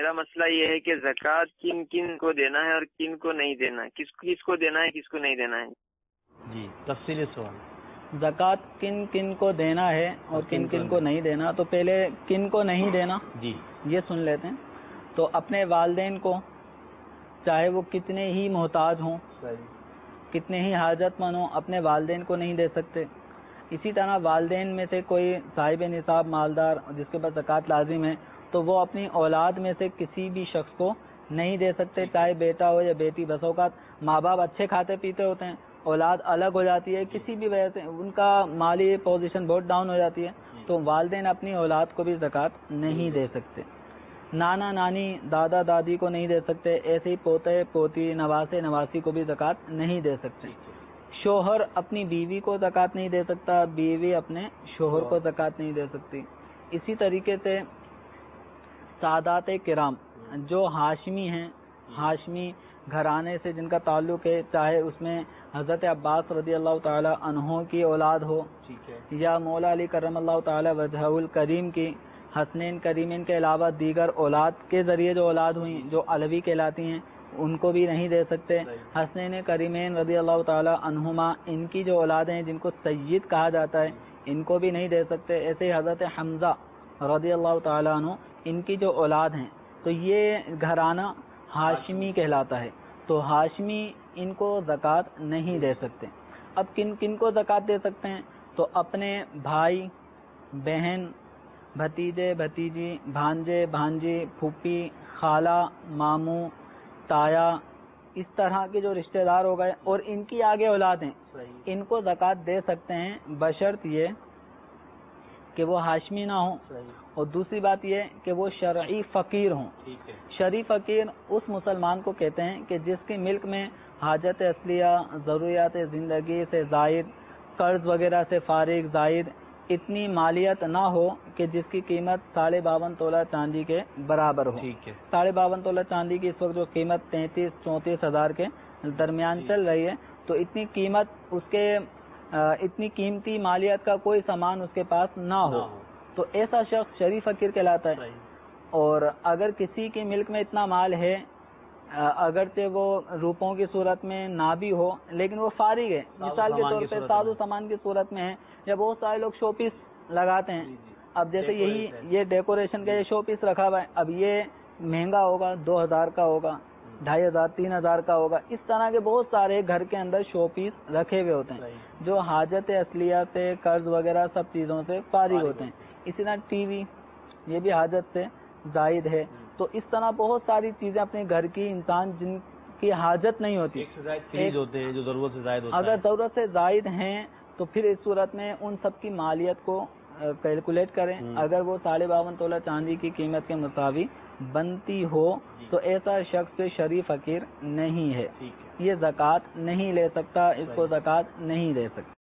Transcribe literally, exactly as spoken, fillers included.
میرا مسئلہ یہ ہے کہ زکوٰۃ کن کن کو دینا ہے اور کن کو نہیں دینا، کس کس کو دینا ہے، کس کو نہیں دینا ہے؟ جی تفصیلی سوال. زکوٰۃ کن کن کو دینا ہے اور کن کن کو نہیں دینا. تو پہلے کن کو نہیں دینا جی یہ سن لیتے ہیں. تو اپنے والدین کو، چاہے وہ کتنے ہی محتاج ہوں، کتنے ہی حاجت مند ہوں، اپنے والدین کو نہیں دے سکتے. اسی طرح والدین میں سے کوئی صاحب نصاب مالدار جس کے پاس زکوٰۃ لازم ہے تو وہ اپنی اولاد میں سے کسی بھی شخص کو نہیں دے سکتے، چاہے بیٹا ہو یا بیٹی. بس اوقات ماں باپ اچھے کھاتے پیتے ہوتے ہیں، اولاد الگ ہو جاتی ہے، کسی بھی وجہ سے ان کا مالی پوزیشن بہت ڈاؤن ہو جاتی ہے، تو والدین اپنی اولاد کو بھی زکوٰۃ نہیں دے سکتے. نانا نانی دادا دادی کو نہیں دے سکتے، ایسے ہی پوتے پوتی نواسے نواسی کو بھی زکوٰۃ نہیں دے سکتے. شوہر اپنی بیوی کو زکوٰۃ نہیں دے سکتا، بیوی اپنے شوہر کو زکوٰۃ نہیں دے سکتی. اسی طریقے سے سادات کرام جو ہاشمی ہیں، ہاشمی گھرانے سے جن کا تعلق ہے، چاہے اس میں حضرت عباس رضی اللہ تعالی عنہ کی اولاد ہو یا مولا علی کرم اللہ تعالی وجہہ الکریم کی، حسنین کریمین کے علاوہ دیگر اولاد کے ذریعے جو اولاد ہوئی جو علوی کہلاتی ہیں ان کو بھی نہیں دے سکتے. حسنین کریمین رضی اللہ تعالی عنہما ان کی جو اولادیں ہیں جن کو سید کہا جاتا ہے ان کو بھی نہیں دے سکتے. ایسے ہی حضرت حمزہ رضی اللہ تعالی عنہ ان کی جو اولاد ہیں تو یہ گھرانہ ہاشمی کہلاتا ہے، تو ہاشمی ان کو زکوٰۃ نہیں دے سکتے. اب کن کن کو زکوٰۃ دے سکتے ہیں؟ تو اپنے بھائی بہن بھتیجے بھتیجی بھانجے بھانجی پھوپھی خالہ ماموں تایا، اس طرح کے جو رشتہ دار ہو گئے اور ان کی آگے اولاد ہیں ان کو زکوٰۃ دے سکتے ہیں، بشرط یہ کہ وہ ہاشمی نہ ہوں، اور دوسری بات یہ کہ وہ شرعی فقیر ہوں. شرعی فقیر اس مسلمان کو کہتے ہیں کہ جس کی ملک میں حاجت اصلیہ، ضروریات زندگی سے زائد، قرض وغیرہ سے فارغ زائد اتنی مالیت نہ ہو کہ جس کی قیمت ساڑھے باون تولہ چاندی کے برابر ہو. ساڑھے باون تولہ چاندی کی اس وقت جو قیمت تینتیس چونتیس ہزار کے درمیان چل رہی ہے، تو اتنی قیمت اس کے اتنی قیمتی مالیت کا کوئی سامان اس کے پاس نہ ہو، تو ایسا شخص شریف فقیر کہلاتا ہے. اور اگر کسی کی ملک میں اتنا مال ہے، اگرچہ وہ روپوں کی صورت میں نہ بھی ہو لیکن وہ فارغ ہے، مثال کے طور پہ ساز و سامان کی صورت میں ہے، یا بہت سارے لوگ شو پیس لگاتے ہیں. اب جیسے یہی یہ ڈیکوریشن کا یہ شو پیس رکھا ہوا ہے، اب یہ مہنگا ہوگا، دو ہزار کا ہوگا، ڈھائی ہزار تین ہزار کا ہوگا. اس طرح کے بہت سارے گھر کے اندر شو پیس رکھے ہوئے ہوتے ہیں جو حاجت اصلیہ سے قرض وغیرہ سب چیزوں سے فارغ ہوتے ہیں. اسی طرح ٹی وی یہ بھی حاجت سے زائد ہے. تو اس طرح بہت ساری چیزیں اپنے گھر کی انسان جن کی حاجت نہیں ہوتی ہوتے ہیں جو ضرورت سے زائد ہوتا ہے، اگر ضرورت سے زائد ہیں تو پھر اس صورت میں ان سب کی مالیت کو کیلکولیٹ کریں. اگر وہ ساڑھے باون تولہ چاندی کی قیمت کے مساوی بنتی ہو تو ایسا شخص شریف فقیر نہیں ہے، یہ زکوٰۃ نہیں لے سکتا، اس کو زکوٰۃ نہیں دے سکتا.